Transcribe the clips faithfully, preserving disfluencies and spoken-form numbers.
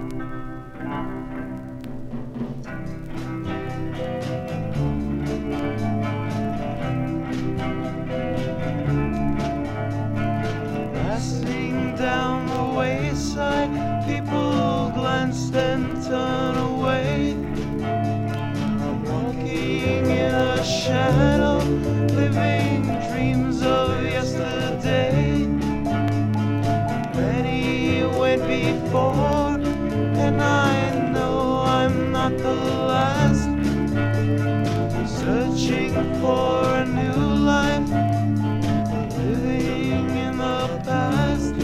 Passing down the wayside, people glance and turn away. I'm walking in a shadow, living dreams of yesterday. Many went before, and I know I'm not the last. Searching for a new life, living in the past.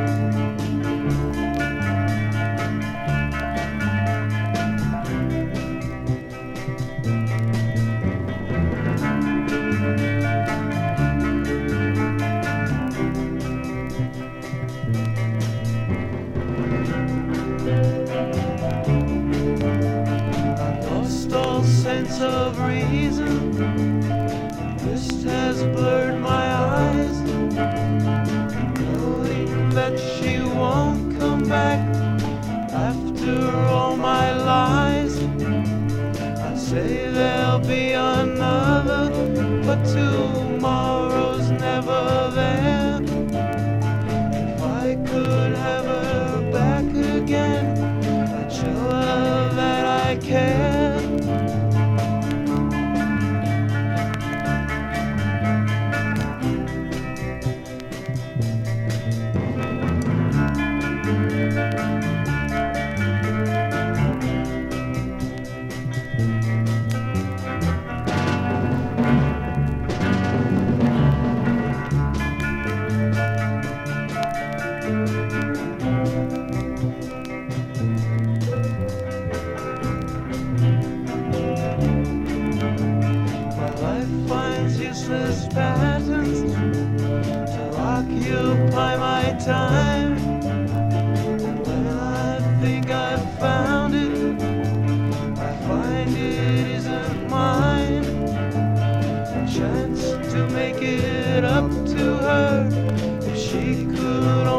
Lost all sense of reason, mist has blurred my eyes. Knowing that she won't come back after all my lies. I say there'll be another, but tomorrow's never there. If I could have her back again, I'd show her that I care. Useless patterns to occupy my time. And when I think I've found it, I find it isn't mine. A chance to make it up to her, if she could